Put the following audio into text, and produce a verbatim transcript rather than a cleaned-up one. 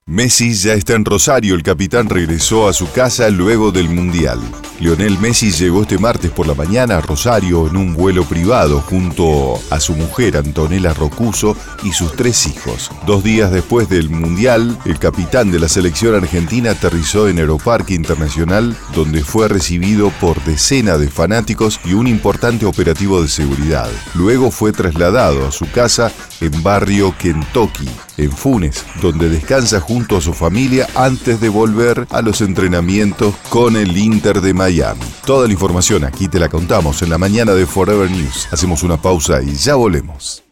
Messi ya está en Rosario, el capitán regresó a su casa luego del Mundial. Lionel Messi llegó este martes por la mañana a Rosario en un vuelo privado junto a su mujer Antonella Rocuso y sus tres hijos. Dos días después del Mundial, el capitán de la selección argentina aterrizó en Aeroparque Internacional, donde fue recibido por decenas de fanáticos y un importante operativo de seguridad. Luego fue trasladado a su casa en Barrio Kentucky, en Funes, donde descansa junto a su familia antes de volver a los entrenamientos con el Inter de Miami. Toda la información aquí te la contamos en la mañana de Forever News. Hacemos una pausa y ya volvemos.